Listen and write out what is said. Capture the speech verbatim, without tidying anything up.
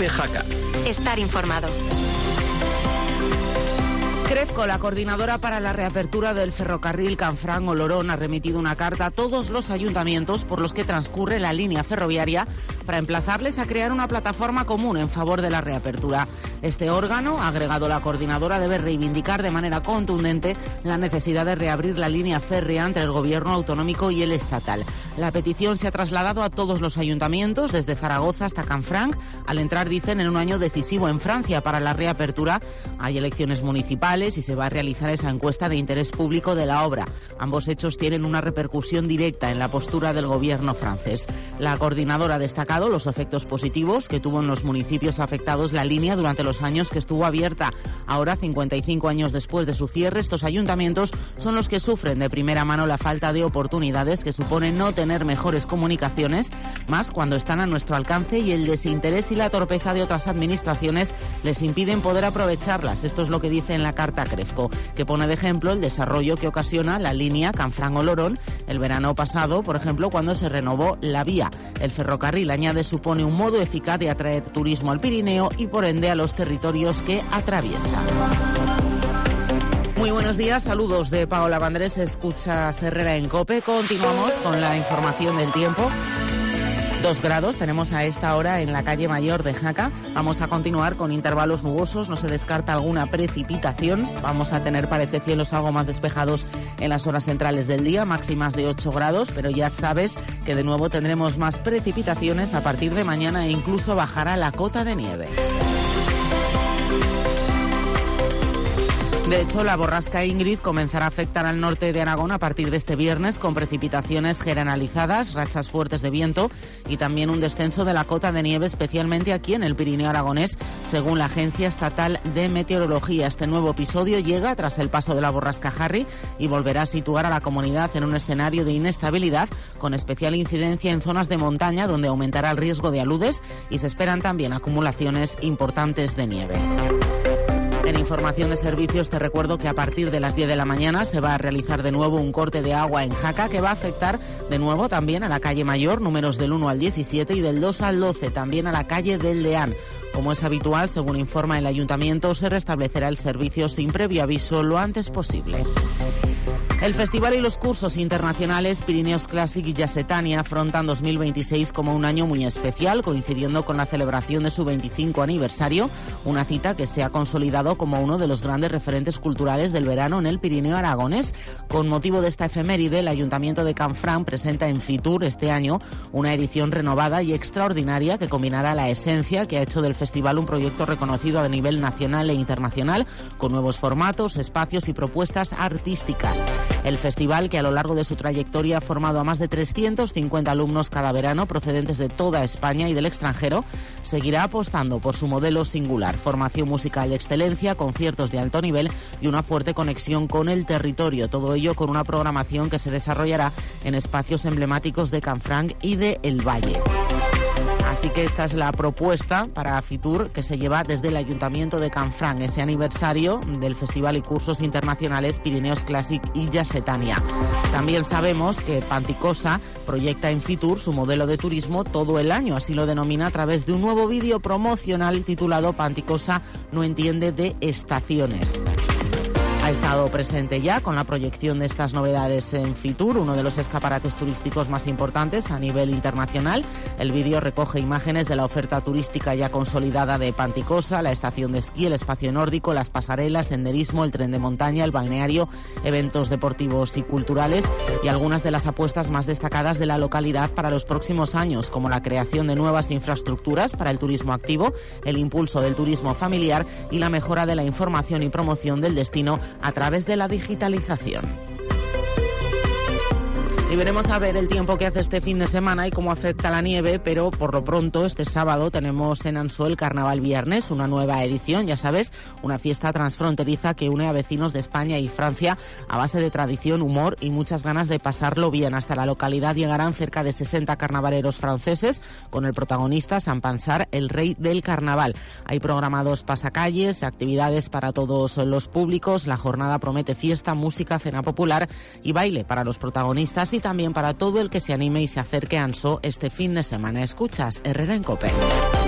COPE Jaca. Estar informado. Crefco, la coordinadora para la reapertura del ferrocarril Canfranc-Olorón, ha remitido una carta a todos los ayuntamientos por los que transcurre la línea ferroviaria para emplazarles a crear una plataforma común en favor de la reapertura. Este órgano, agregado la coordinadora, debe reivindicar de manera contundente la necesidad de reabrir la línea férrea entre el gobierno autonómico y el estatal. La petición se ha trasladado a todos los ayuntamientos, desde Zaragoza hasta Canfranc. Al entrar, dicen, en un año decisivo en Francia para la reapertura. Hay elecciones municipales y se va a realizar esa encuesta de interés público de la obra. Ambos hechos tienen una repercusión directa en la postura del gobierno francés. La coordinadora ha destacado los efectos positivos que tuvo en los municipios afectados la línea durante los años que estuvo abierta. Ahora, cincuenta y cinco años después de su cierre, estos ayuntamientos son los que sufren de primera mano la falta de oportunidades que supone no tener mejores comunicaciones, más cuando están a nuestro alcance, y el desinterés y la torpeza de otras administraciones les impiden poder aprovecharlas. Esto es lo que dice en la carta Crefco, que pone de ejemplo el desarrollo que ocasiona la línea Canfranc-Olorón el verano pasado, por ejemplo, cuando se renovó la vía. El ferrocarril, añade, supone un modo eficaz de atraer turismo al Pirineo y por ende a los territorios que atraviesa. Muy buenos días, saludos de Paola Vandrés, escuchas Herrera en COPE. Continuamos con la información del tiempo. Dos grados tenemos a esta hora en la calle Mayor de Jaca. Vamos a continuar con intervalos nubosos, no se descarta alguna precipitación. Vamos a tener, parece, cielos algo más despejados en las horas centrales del día, máximas de ocho grados, pero ya sabes que de nuevo tendremos más precipitaciones a partir de mañana e incluso bajará la cota de nieve. De hecho, la borrasca Ingrid comenzará a afectar al norte de Aragón a partir de este viernes, con precipitaciones generalizadas, rachas fuertes de viento y también un descenso de la cota de nieve, especialmente aquí en el Pirineo aragonés, según la Agencia Estatal de Meteorología. Este nuevo episodio llega tras el paso de la borrasca Harry y volverá a situar a la comunidad en un escenario de inestabilidad, con especial incidencia en zonas de montaña, donde aumentará el riesgo de aludes y se esperan también acumulaciones importantes de nieve. En información de servicios te recuerdo que a partir de las diez de la mañana se va a realizar de nuevo un corte de agua en Jaca, que va a afectar de nuevo también a la calle Mayor, números del uno al diecisiete, y del dos al doce, también a la calle del Leán. Como es habitual, según informa el ayuntamiento, se restablecerá el servicio sin previo aviso lo antes posible. El festival y los cursos internacionales Pirineos Classic y Jazzetania afrontan dos mil veintiséis como un año muy especial, coincidiendo con la celebración de su veinticinco aniversario, una cita que se ha consolidado como uno de los grandes referentes culturales del verano en el Pirineo aragonés. Con motivo de esta efeméride, el Ayuntamiento de Canfranc presenta en Fitur este año una edición renovada y extraordinaria que combinará la esencia que ha hecho del festival un proyecto reconocido a nivel nacional e internacional, con nuevos formatos, espacios y propuestas artísticas. El festival, que a lo largo de su trayectoria ha formado a más de trescientos cincuenta alumnos cada verano procedentes de toda España y del extranjero, seguirá apostando por su modelo singular: formación musical de excelencia, conciertos de alto nivel y una fuerte conexión con el territorio. Todo ello con una programación que se desarrollará en espacios emblemáticos de Canfranc y de El Valle. Así que esta es la propuesta para Fitur, que se lleva desde el Ayuntamiento de Canfranc, ese aniversario del Festival y Cursos Internacionales Pirineos Classic y Jazzetania. También sabemos que Panticosa proyecta en Fitur su modelo de turismo todo el año, así lo denomina a través de un nuevo vídeo promocional titulado Panticosa no entiende de estaciones. Ha estado presente ya con la proyección de estas novedades en Fitur, uno de los escaparates turísticos más importantes a nivel internacional. El vídeo recoge imágenes de la oferta turística ya consolidada de Panticosa, la estación de esquí, el espacio nórdico, las pasarelas, senderismo, el tren de montaña, el balneario, eventos deportivos y culturales y algunas de las apuestas más destacadas de la localidad para los próximos años, como la creación de nuevas infraestructuras para el turismo activo, el impulso del turismo familiar y la mejora de la información y promoción del destino a través de la digitalización. Y veremos a ver el tiempo que hace este fin de semana y cómo afecta la nieve, pero por lo pronto este sábado tenemos en Ansó el Carnaval Viernes, una nueva edición, ya sabes, una fiesta transfronteriza que une a vecinos de España y Francia a base de tradición, humor y muchas ganas de pasarlo bien. Hasta la localidad llegarán cerca de sesenta carnavaleros franceses, con el protagonista Sant Pansar, el rey del carnaval. Hay programados pasacalles, actividades para todos los públicos. La jornada promete fiesta, música, cena popular y baile para los protagonistas y también para todo el que se anime y se acerque a Ansó este fin de semana. Escuchas Herrera en COPE.